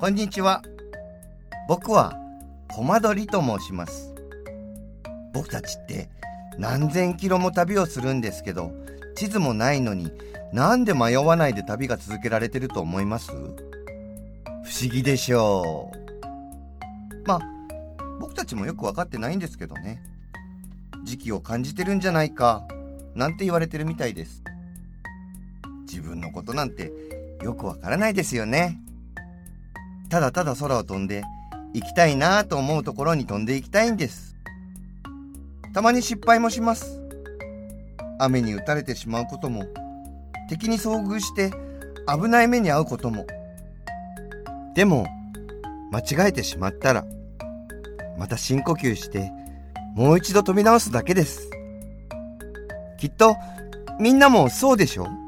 こんにちは。僕はコマドリと申します。僕たちって何千キロも旅をするんですけど、地図もないのになんで迷わないで旅が続けられてると思います？不思議でしょう。まあ僕たちもよく分かってないんですけどね。時期を感じてるんじゃないかなんて言われてるみたいです。自分のことなんてよくわからないですよね。ただただ空を飛んで行きたいなと思うところに飛んで行きたいんです。たまに失敗もします。雨に打たれてしまうことも、敵に遭遇して危ない目に遭うことも。でも間違えてしまったらまた深呼吸してもう一度飛び直すだけです。きっとみんなもそうでしょ？